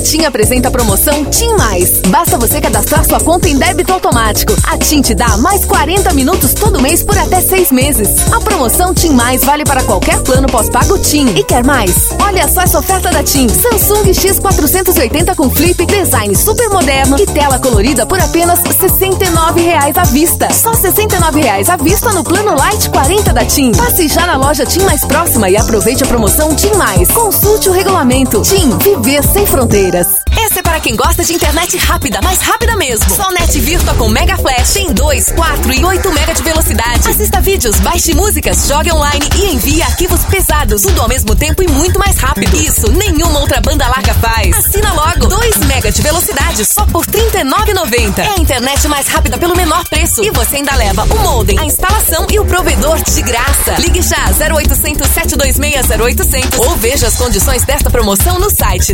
TIM apresenta a promoção TIM Mais. Basta você cadastrar sua conta em débito automático. A TIM te dá mais 40 minutos todo mês por até 6 meses. A promoção TIM Mais vale para qualquer plano pós-pago TIM. E quer mais? Olha só essa oferta da TIM. Samsung X480 com flip, design super moderno e tela colorida por apenas R$ 69,00 à vista. Só R$ 69,00 à vista no plano Lite 40 da TIM. Passe já na loja TIM mais próxima e aproveite a promoção TIM Mais. Consulte o regulamento. TIM, viver sem fronteiras. Essa é para quem gosta de internet rápida, mais rápida mesmo. Só Net Virtua com Mega Flash em 2, 4 e 8 MB de velocidade. Assista vídeos, baixe músicas, jogue online e envie arquivos pesados. Tudo ao mesmo tempo e muito mais rápido. Isso nenhuma outra banda larga faz. Assina logo. 2 MB de velocidade só por R$ 39,90. É a internet mais rápida pelo menor preço. E você ainda leva o modem, a instalação e o provedor de graça. Ligue já 0800 726 0800 ou veja as condições desta promoção no site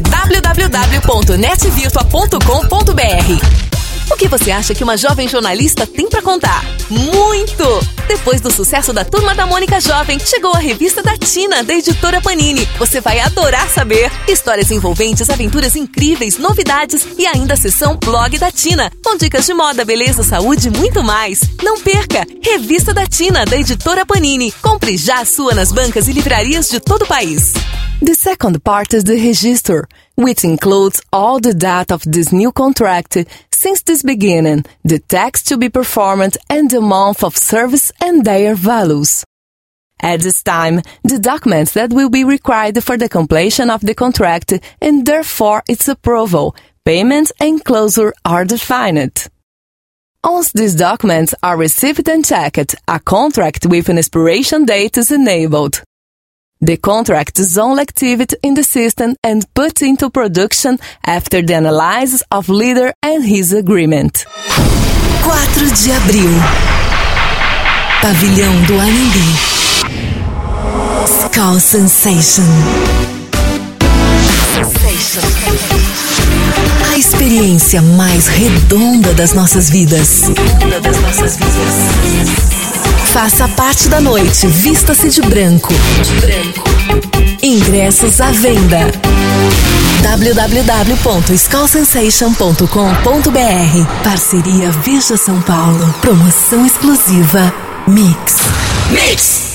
www.netvirtua.com.br. O que você acha que uma jovem jornalista tem pra contar? Muito! Depois do sucesso da Turma da Mônica Jovem, chegou a revista da Tina, da editora Panini. Você vai adorar saber. Histórias envolventes, aventuras incríveis, novidades e ainda a seção Blog da Tina, com dicas de moda, beleza, saúde e muito mais. Não perca! Revista da Tina, da editora Panini. Compre já a sua nas bancas e livrarias de todo o país. The second part is the register, which includes all the data of this new contract since this beginning, the tax to be performed and the month of service and their values. At this time, the documents that will be required for the completion of the contract and therefore its approval, payment and closure are defined. Once these documents are received and checked, a contract with an expiration date is enabled. The contract is only activated in the system and put into production after the analysis of leader and his agreement. 4 de abril. Pavilhão do Anhembi. Skull Sensation. A experiência mais redonda das nossas vidas. Faça parte da noite, vista-se de branco. Ingressos à venda. www.skullsensation.com.br. Parceria Veja São Paulo. Promoção exclusiva Mix.